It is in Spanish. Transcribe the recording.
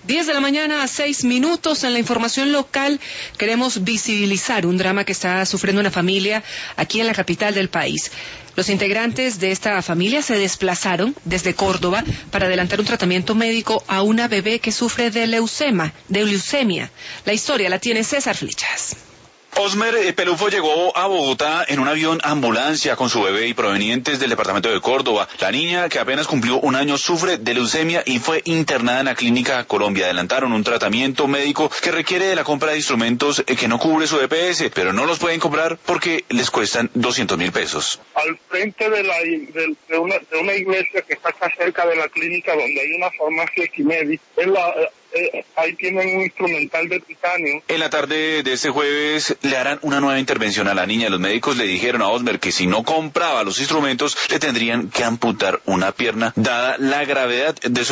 10 de la mañana a 6 minutos. En la información local queremos visibilizar un drama que está sufriendo una familia aquí en la capital del país. Los integrantes de esta familia se desplazaron desde Córdoba para adelantar un tratamiento médico a una bebé que sufre de leucemia. La historia la tiene César Flechas. Osmer Pelufo llegó a Bogotá en un avión ambulancia con su bebé y provenientes del departamento de Córdoba. La niña, que apenas cumplió un año, sufre de leucemia y fue internada en la Clínica Colombia. Adelantaron un tratamiento médico que requiere de la compra de instrumentos que no cubre su EPS, pero no los pueden comprar porque les cuestan 200.000 pesos. Al frente de una iglesia que está acá cerca de la clínica, donde hay una farmacia Quimedi, ahí tienen un instrumental de titanio. En la tarde de este jueves le harán una nueva intervención a la niña. Los médicos le dijeron a Osmer que si no compraba los instrumentos le tendrían que amputar una pierna, dada la gravedad de su